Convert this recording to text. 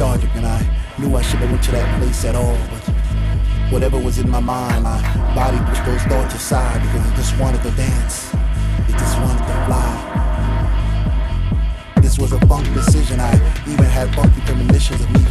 lethargic, and I knew I shouldn't have went to that place at all, but whatever was in my mind, my body pushed those thoughts aside because it just wanted to dance. It just wanted to fly. This was a funky decision. I even had funky premonitions of me